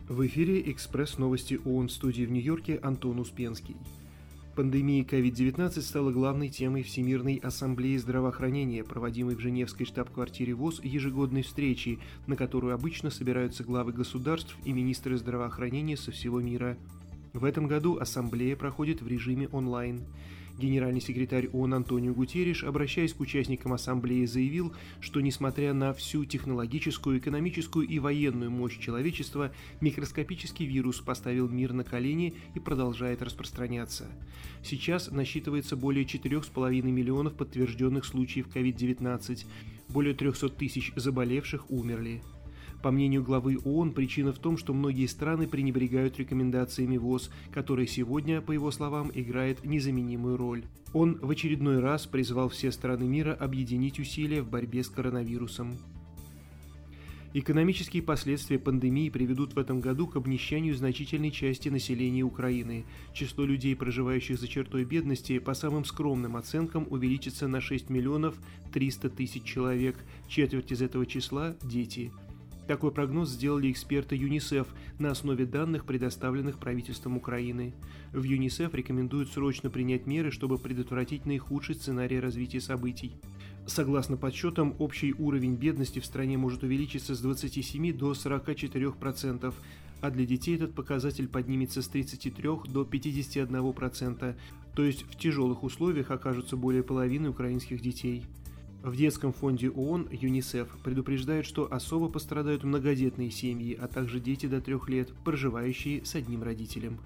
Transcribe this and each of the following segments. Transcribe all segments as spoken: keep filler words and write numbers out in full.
В эфире «Экспресс-новости ООН», в студии в Нью-Йорке Антон Успенский. Пандемия ковид девятнадцать стала главной темой Всемирной ассамблеи здравоохранения, проводимой в Женевской штаб-квартире ВОЗ ежегодной встречи, на которую обычно собираются главы государств и министры здравоохранения со всего мира. В этом году ассамблея проходит в режиме онлайн. Генеральный секретарь ООН Антонио Гутерриш, обращаясь к участникам ассамблеи, заявил, что несмотря на всю технологическую, экономическую и военную мощь человечества, микроскопический вирус поставил мир на колени и продолжает распространяться. Сейчас насчитывается более четырёх с половиной миллионов подтвержденных случаев ковид девятнадцать, более трехсот тысяч заболевших умерли. По мнению главы ООН, причина в том, что многие страны пренебрегают рекомендациями ВОЗ, которая сегодня, по его словам, играет незаменимую роль. Он в очередной раз призвал все страны мира объединить усилия в борьбе с коронавирусом. Экономические последствия пандемии приведут в этом году к обнищанию значительной части населения Украины. Число людей, проживающих за чертой бедности, по самым скромным оценкам увеличится на шесть миллионов триста тысяч человек, четверть из этого числа – дети. Такой прогноз сделали эксперты ЮНИСЕФ на основе данных, предоставленных правительством Украины. В ЮНИСЕФ рекомендуют срочно принять меры, чтобы предотвратить наихудший сценарий развития событий. Согласно подсчетам, общий уровень бедности в стране может увеличиться с двадцати семи до сорока четырёх процентов, а для детей этот показатель поднимется с тридцати трёх до пятидесяти одного процента, то есть в тяжелых условиях окажутся более половины украинских детей. В детском фонде ООН ЮНИСЕФ предупреждают, что особо пострадают многодетные семьи, а также дети до трех лет, проживающие с одним родителем.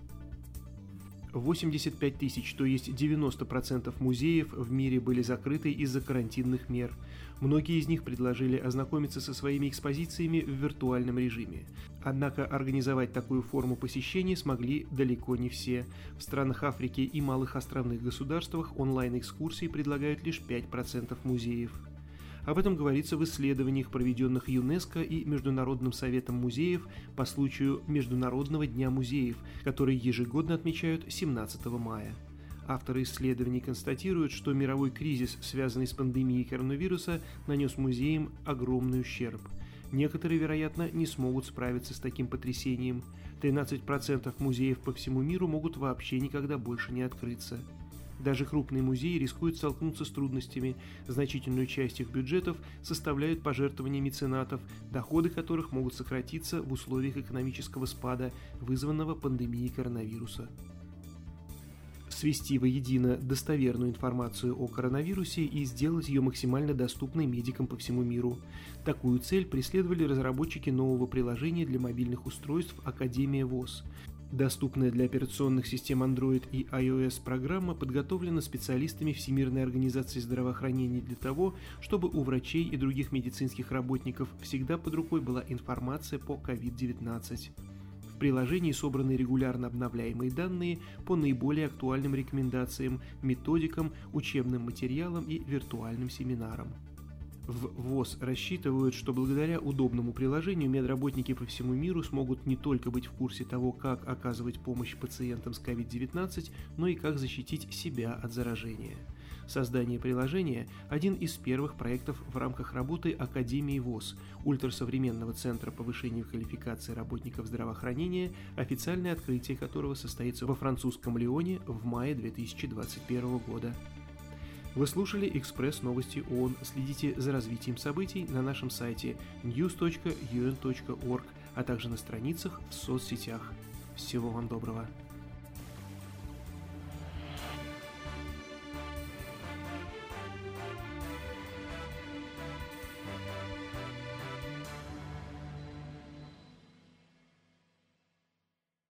восемьдесят пять тысяч, то есть девяносто процентов музеев в мире были закрыты из-за карантинных мер. Многие из них предложили ознакомиться со своими экспозициями в виртуальном режиме. Однако организовать такую форму посещения смогли далеко не все. В странах Африки и малых островных государствах онлайн-экскурсии предлагают лишь пять процентов музеев. Об этом говорится в исследованиях, проведенных ЮНЕСКО и Международным советом музеев по случаю Международного дня музеев, который ежегодно отмечают семнадцатого мая. Авторы исследований констатируют, что мировой кризис, связанный с пандемией коронавируса, нанес музеям огромный ущерб. Некоторые, вероятно, не смогут справиться с таким потрясением. тринадцать процентов музеев по всему миру могут вообще никогда больше не открыться. Даже крупные музеи рискуют столкнуться с трудностями. Значительную часть их бюджетов составляют пожертвования меценатов, доходы которых могут сократиться в условиях экономического спада, вызванного пандемией коронавируса. Свести воедино достоверную информацию о коронавирусе и сделать ее максимально доступной медикам по всему миру. Такую цель преследовали разработчики нового приложения для мобильных устройств «Академия ВОЗ». Доступная для операционных систем Android и iOS программа подготовлена специалистами Всемирной организации здравоохранения для того, чтобы у врачей и других медицинских работников всегда под рукой была информация по ковид девятнадцать. В приложении собраны регулярно обновляемые данные по наиболее актуальным рекомендациям, методикам, учебным материалам и виртуальным семинарам. В ВОЗ рассчитывают, что благодаря удобному приложению медработники по всему миру смогут не только быть в курсе того, как оказывать помощь пациентам с ковид девятнадцать, но и как защитить себя от заражения. Создание приложения – один из первых проектов в рамках работы Академии ВОЗ, ультрасовременного центра повышения квалификации работников здравоохранения, официальное открытие которого состоится во французском Лионе в мае две тысячи двадцать первого года. Вы слушали «Экспресс-новости ООН». Следите за развитием событий на нашем сайте ньюс точка ю эн точка орг, а также на страницах в соцсетях. Всего вам доброго!